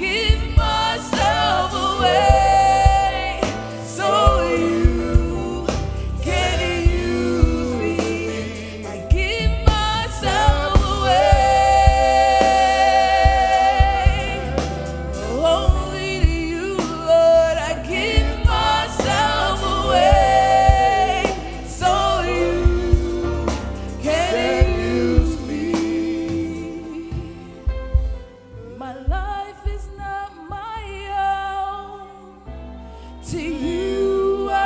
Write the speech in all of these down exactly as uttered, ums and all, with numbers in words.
give myself away so you can use me. I give myself away only to you, Lord. I give myself away so you can use me. My life is not my own. To you I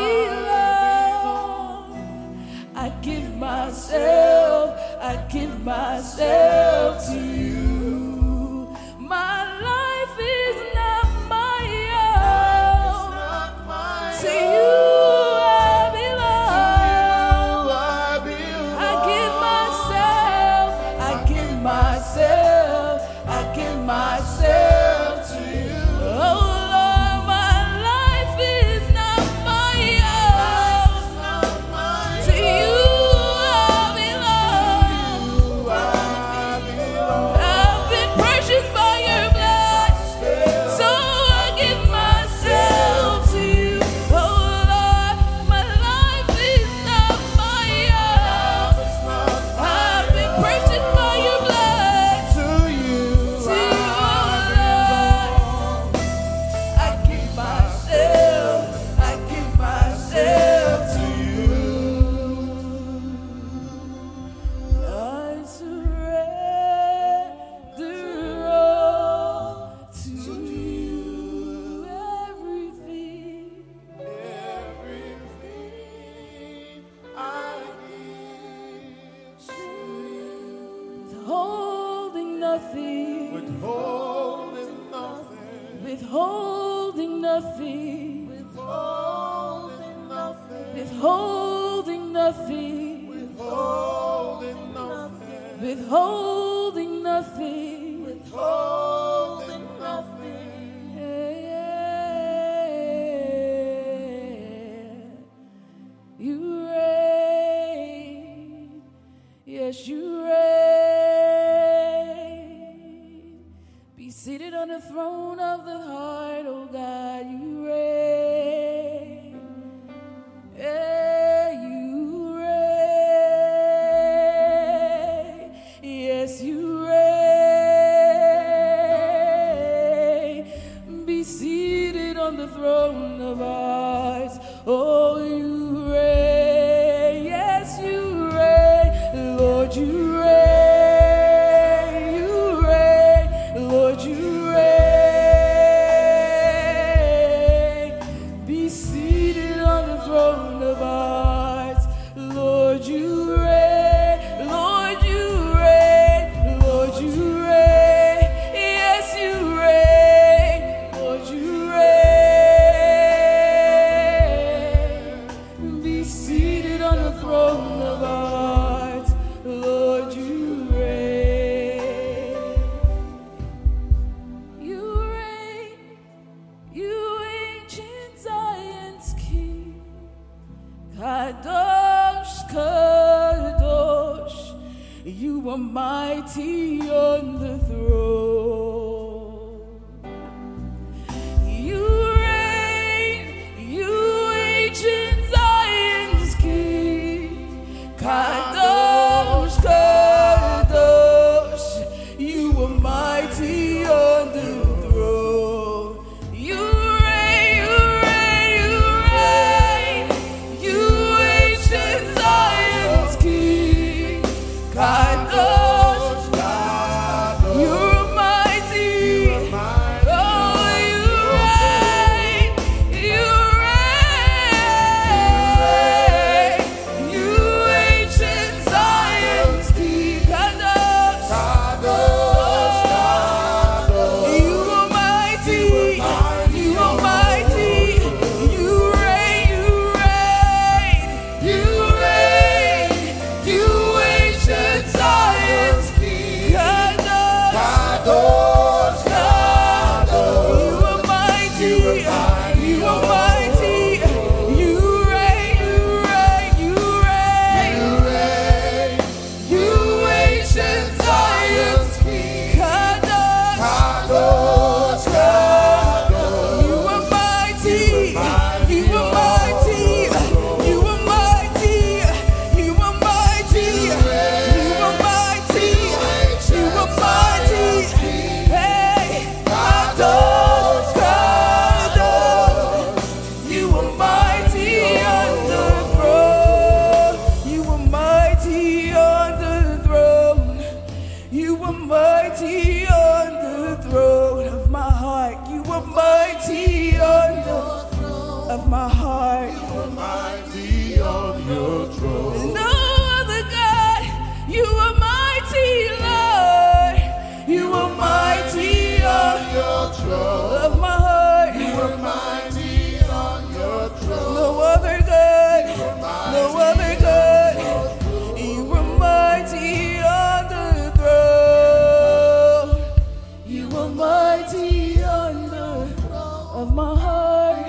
belong. I give myself, I give myself to you. My life is not my own. To you I belong. I give myself, I give myself, I give myself to you. Oh Lord, my life is not my own. To you I belong. I've been purchased by your blood, so I give myself to you. Oh Lord, my life is not my own. I've been purchased by your blood. To you, To you, Lord, I give myself, I give myself to you. I surrender all to you, everything. everything I give to you. Withholding nothing, Withholding nothing, withholding nothing, withholding nothing, withholding nothing, withholding nothing, withholding nothing. withholding nothing. You reign, yes, you reign. Be seated on the throne of the heart, oh God, you reign. Yeah, you reign, yes, you reign. Be seated on the throne of hearts, oh, you reign, yes, you reign, Lord, you reign, you reign, Lord, you reign. Be seated on the throne of hearts, Lord, you reign, Lord, you reign, Lord, you reign, yes, you reign, Lord, you reign. Be seated on the throne of hearts, Lord, you reign. You reign, you ancient Zion's King. Kadosh, Kadosh, you are mighty on the throne. You reign, you ancient Zion's King. Kadosh, Kadosh, you are mighty on the throne. You reign, you reign, you reign, you ancient Zion's King. Kadosh, you're mighty. Oh, you reign, you reign, you ancient Zion's King. Kadosh, you are mighty, you are mighty. You reign, you reign, you reign, you ancient Zion's King. Kadosh, you are mighty, you are mighty. You reign, you reign, you reign, you ancient Zion's King. Kadosh, my heart. You are mighty on your throne. No other God. You are mighty, Lord. You are mighty on Your throne. of my heart. You are mighty on your throne. No other God. No other God. You are mighty on the throne. You are mighty on the of my heart.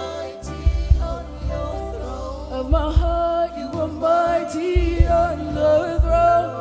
Of my heart, you are mighty on the throne.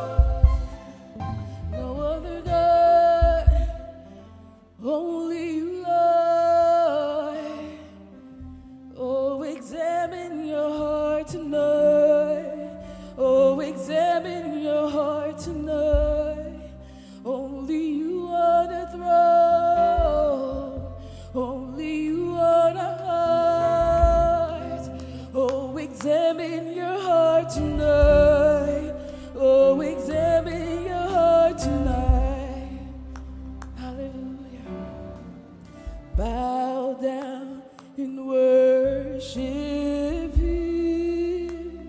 No other God, only you, Lord. Oh, examine your heart tonight. Oh, examine your heart tonight. Only you on the throne. Only you on our heart. Oh, examine your heart tonight. Oh, examine your heart tonight. Hallelujah. Bow down and worship Him.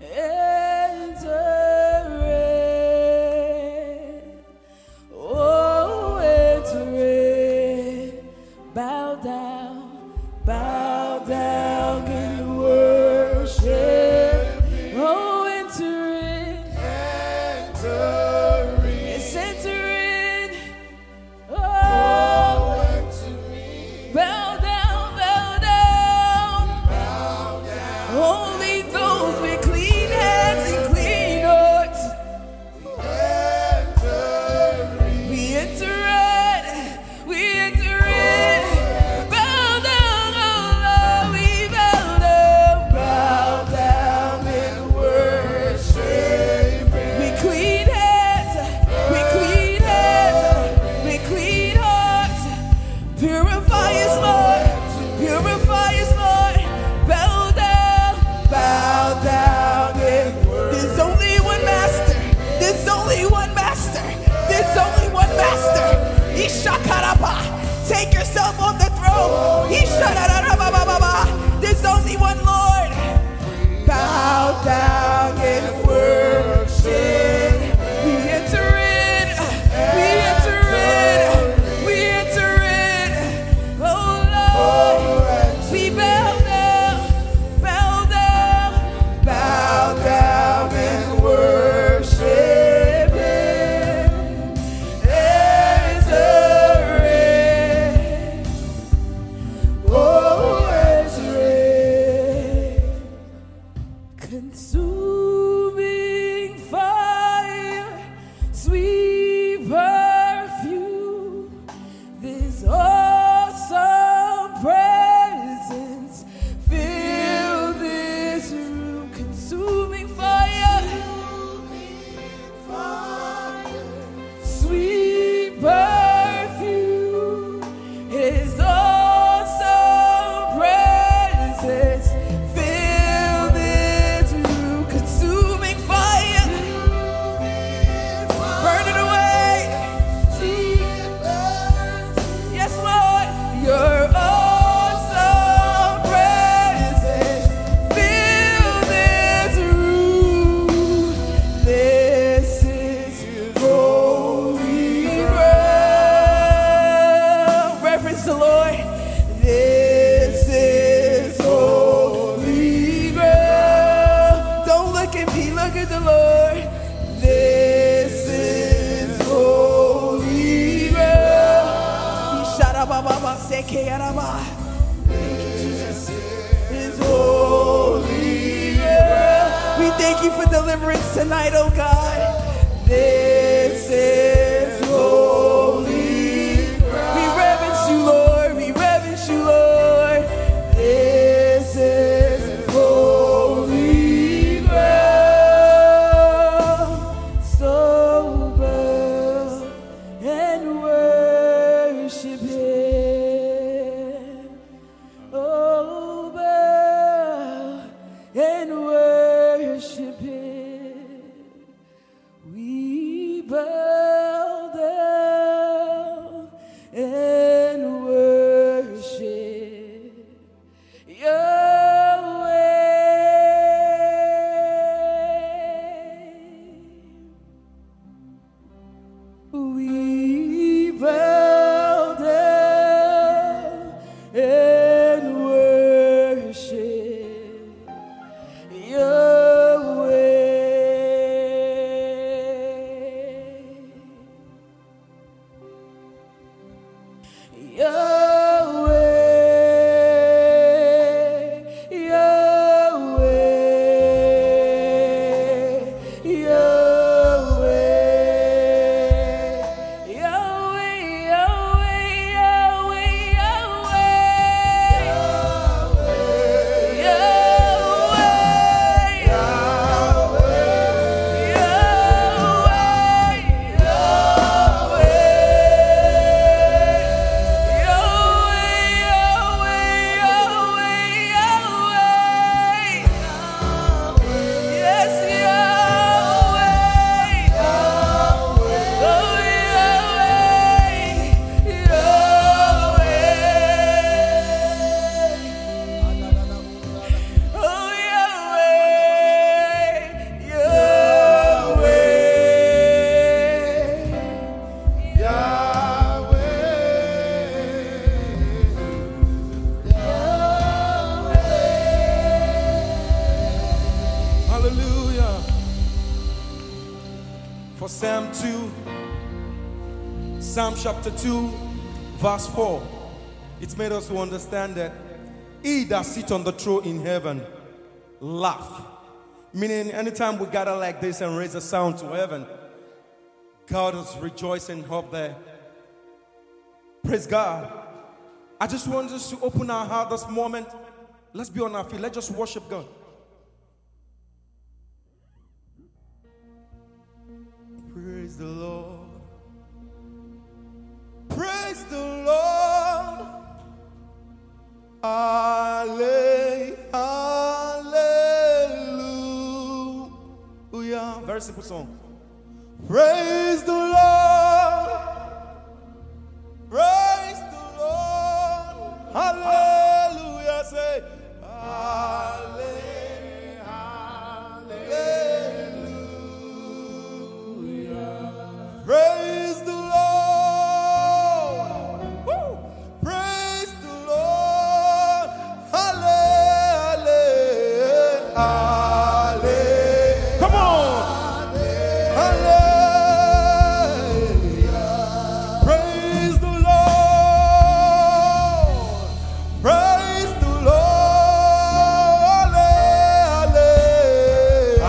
Enter in. Oh, enter in. Bow down, bow down and worship. Oh, enter in. Enter in. Yes, enter in. Oh, Oh, enter in. bow down, bow down. Bow down. Only those with clean hands and clean hearts. Enter in. We enter in. We enter in. Bow down, oh Lord, we bow down. Bow down and worship. With clean hands, with clean hands, with clean hearts. Purify us, Lord. Purify us, Lord. Bow down, bow down. And there's only one master. There's only one master. There's only one master. Ishakaraba. Take yourself off the throne. Ishakarababa. There's only one Lord. Bow down and worship. We enter in. We enter in. We enter in. Oh Lord. We bow down. Bow down. Bow down and worship Him. Enter in. Oh, enter in. Consuming fire, sweet perfume, this awesome presence fill this room. Consuming fire, sweet perfume, His awesome presence fill this room. Consuming fire, burn it away. Yes, Lord, your awesome presence fill this room. This is holy ground. Reverence the Lord. This is holy ground. Don't look at me, look at the Lord. This is holy ground. Isharababa sekeyaraba. Thank you, Jesus. Is holy ground. We thank you for deliverance tonight, oh God. This is holy ground. We reverence you, Lord. We reverence you, Lord. This is holy ground. So bow and worship Him. Oh, bow and worship Him. We bow For Psalm two, Psalm chapter two, verse four, it's made us to understand that he that sits on the throne in heaven laugh. Meaning anytime we gather like this and raise a sound to heaven, God is rejoicing up there. Praise God. I just want us to open our heart this moment. Let's be on our feet. Let's just worship God. Praise the Lord. Praise the Lord. Alleluia. Hallelujah. Very simple song. Praise the Lord. Praise the Lord. Hallelujah. Say hallelujah. Praise the Lord. Woo. Praise the Lord. Hallelujah. Hallelujah. Come on. Hallelujah. Praise the Lord. Praise the Lord. Hallelujah.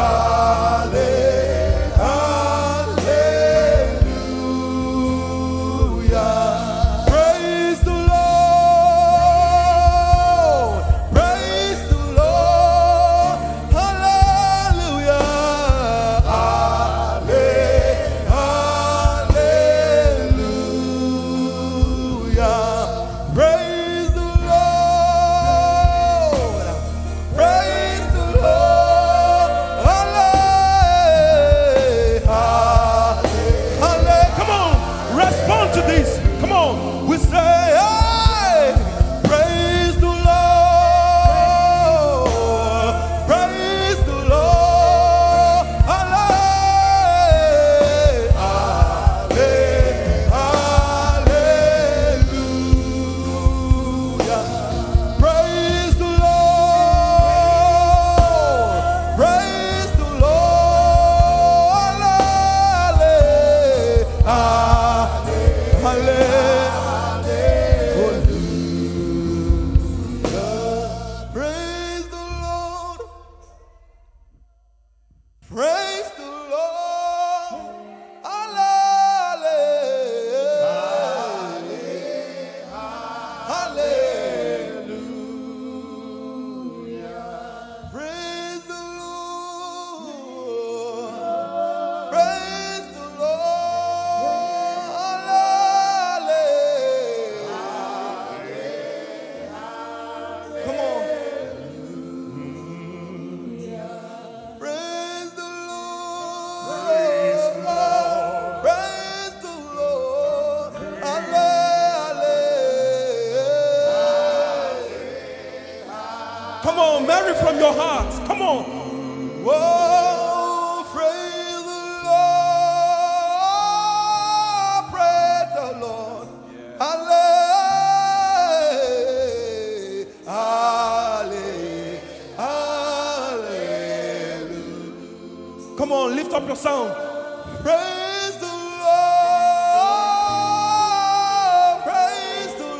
Come on, Mary from your heart. Come on. Whoa, praise the Lord. Praise the Lord. Hallelujah. Hallelujah. Come on, lift up your sound. Praise the Lord. Praise the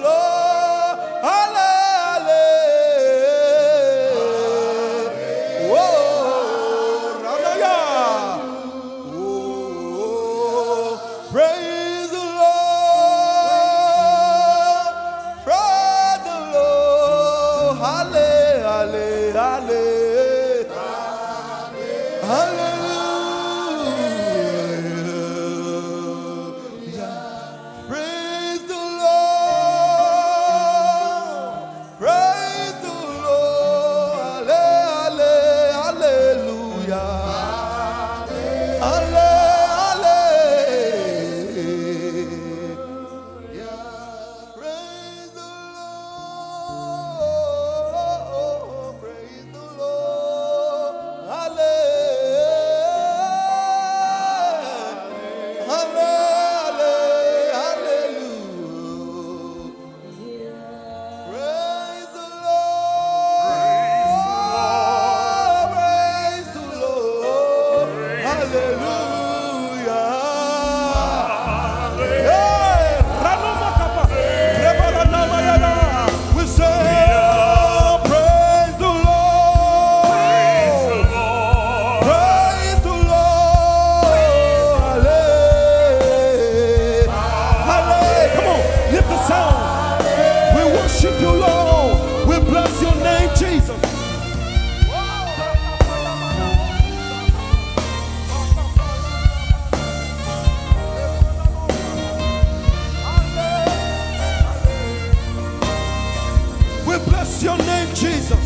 Jesus.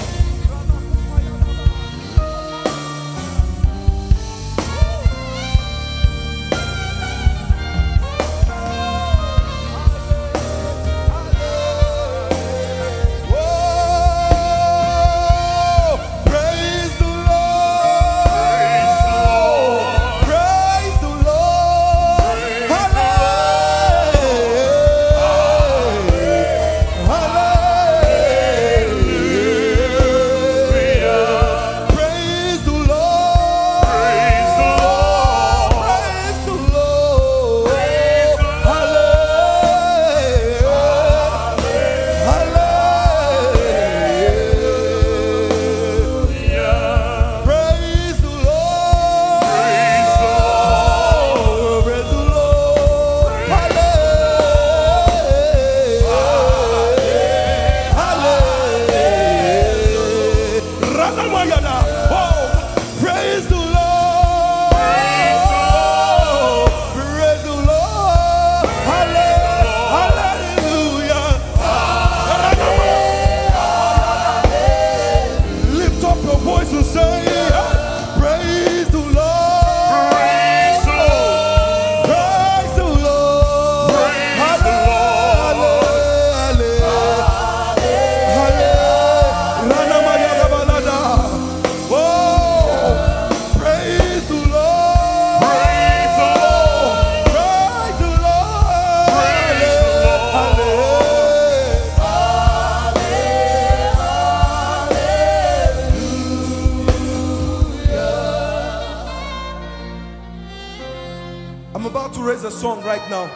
I'm about to raise a song right now.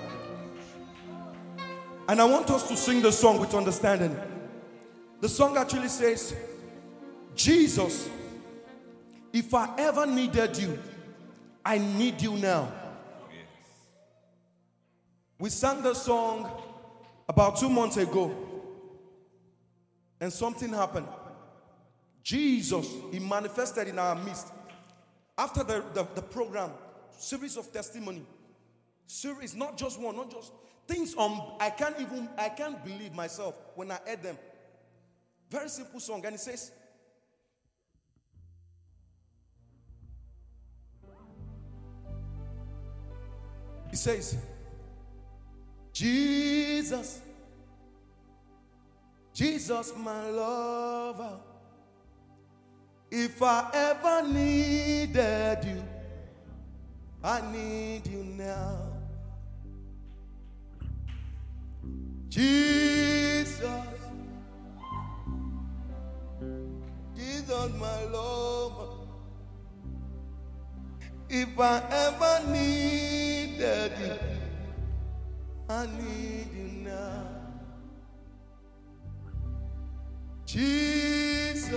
And I want us to sing the song with understanding. The song actually says, Jesus, if I ever needed you, I need you now. We sang the song about two months ago. And something happened. Jesus, he manifested in our midst. After the, the, the program, series of testimony. Series, not just one, not just things on, I can't even, I can't believe myself when I heard them. Very simple song, and it says, it says, Jesus, Jesus my lover, if I ever needed you, I need you now. Jesus, Jesus my lover, if I ever needed you, I need you now. Jesus,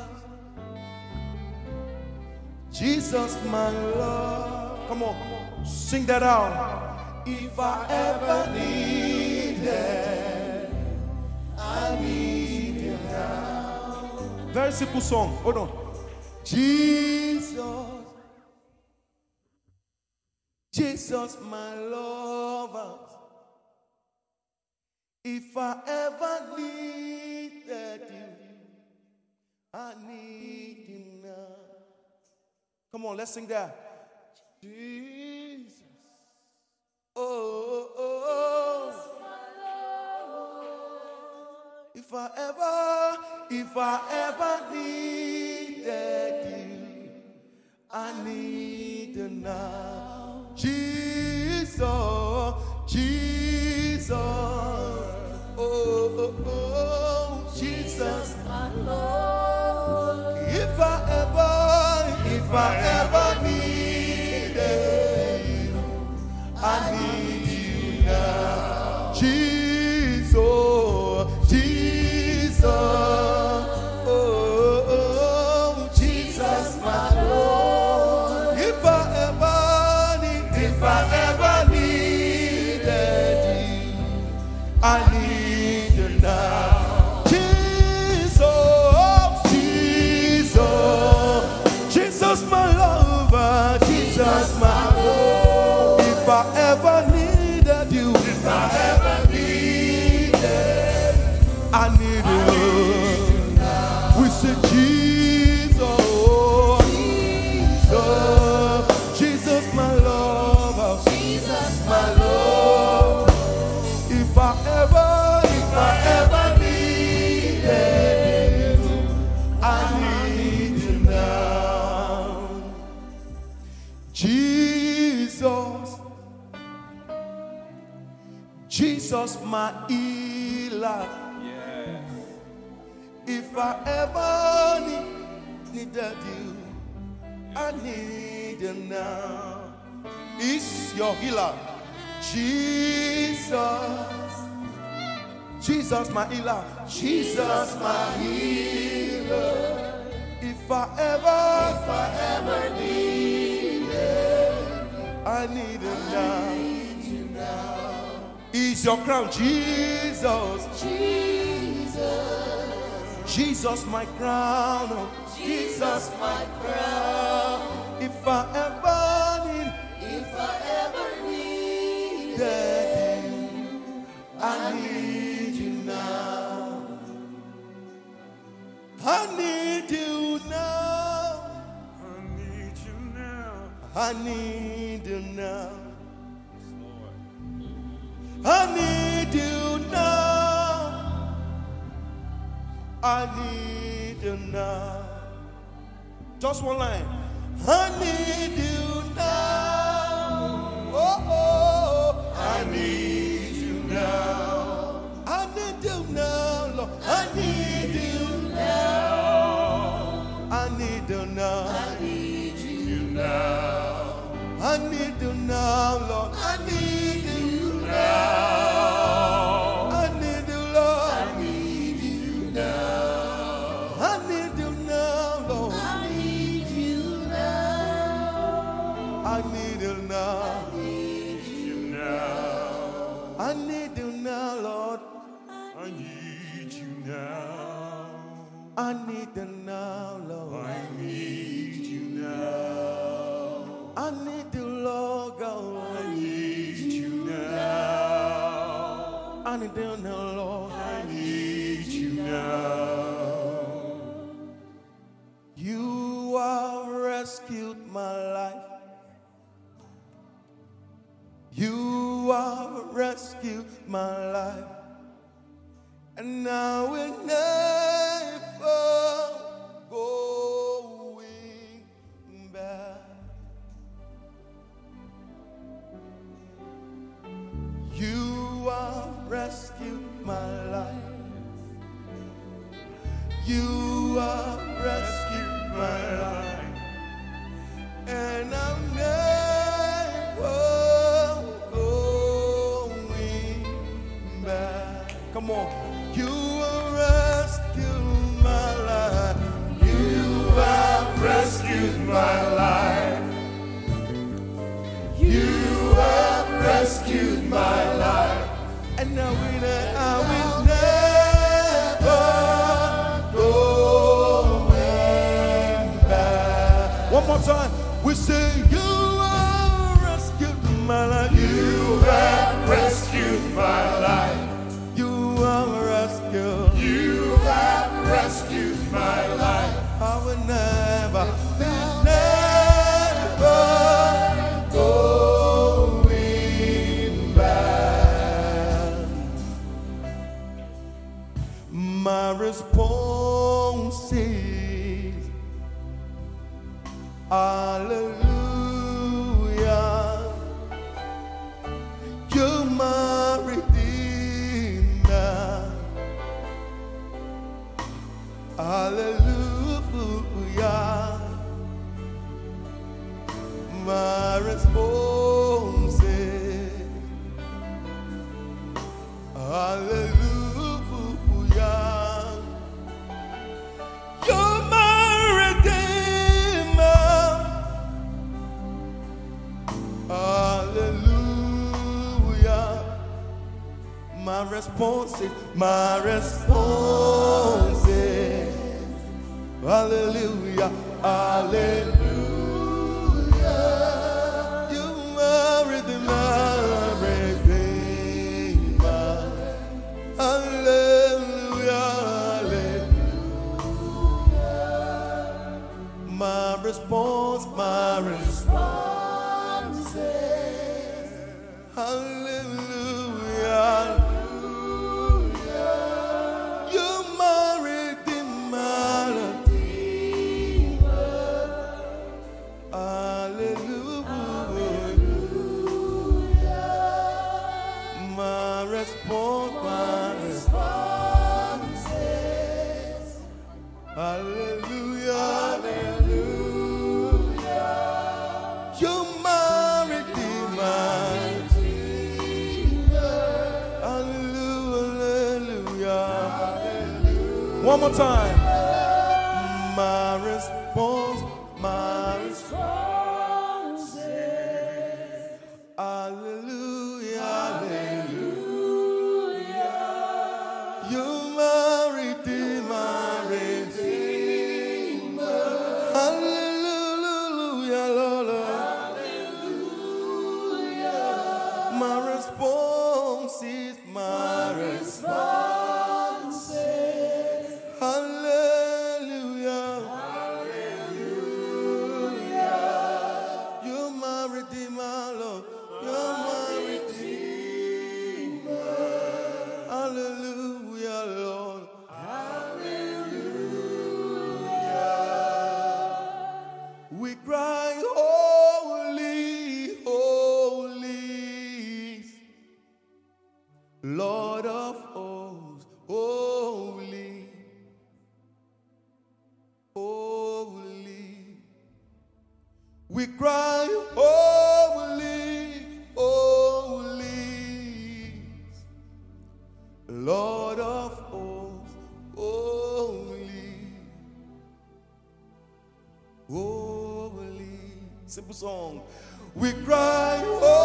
Jesus my love. Come on, sing that out. If I ever needed, I need you now. Very simple song. Hold on. Jesus, Jesus my lover, if I ever needed you, I need you now. Come on, let's sing that. Jesus, oh, oh, oh. If I ever, if I ever needed you, I need you now. Jesus, Jesus, oh, oh, oh, Jesus, my Lord. If I ever, if I ever needed you, I need you now. Jesus, Jesus, oh, oh, Jesus, my Lord. If I ever need, if I ever needed you, I need you now. Jesus, Jesus, Jesus, my lover, Jesus, my Lord. If I ever needed you, if I ever needed, I need you. ever, if I ever needed you, I need you now. Jesus, Jesus, my healer. Yes. If I ever need, needed you, I need you now. He's your healer. Jesus, Jesus, my healer. Jesus, my healer. If I ever, If I ever needed, I need you now. need you now. He's your crown. Jesus, Jesus, Jesus, my crown. Jesus, my crown. If I ever need, If I ever needed, needed you, I need you now. I need you now. I need you now. I need you now. I need you now. I need you now. Just one line. I need you now. Oh, oh. I need you now. I need you now, Lord. I need you. Now. I need you now. I need you now. I need you now, Lord. I need you. Now. I need you, Lord. I need you now. I need you now, Lord. I need you now. I need you now. Need you now. I need you now, Lord. I need you now. I need you now, Lord. I need you now. I need you, Lord God. I need you now. I need you now, Lord. I need you now. You have rescued my life. You have rescued my life. And I will never going back. You have rescued my life. You have rescued my life. And I'm never going back. Come on. You have rescued my life. You have rescued my life. You have rescued my life. And I will, I will never going back. One more time. We say, you have rescued my life. You have rescued my life. You have rescued. You have rescued my life. I will never, never Going back. My response is hallelujah. You're my redeemer. Hallelujah. My response is hallelujah. You're my redeemer. Hallelujah. My response is, my response is hallelujah. Hallelujah. You my redeemer, redeemer. Hallelujah. Hallelujah. My response, my response is hallelujah. response, my response is hallelujah, hallelujah. you're my redeemer. Hallelujah, hallelujah. One more time. My response, my response is hallelujah, hallelujah. You're my redeemer, redeemer. Hallelujah, Lord. Hallelujah. My response is my response is hallelujah, hallelujah. You're my redeemer, Lord. You're my redeemer. Hallelujah, Lord. Hallelujah. We cry, holy, holy, Lord of hosts, holy, holy. We cry, holy, holy, Lord of hosts, holy, holy. Simple song. We cry, holy.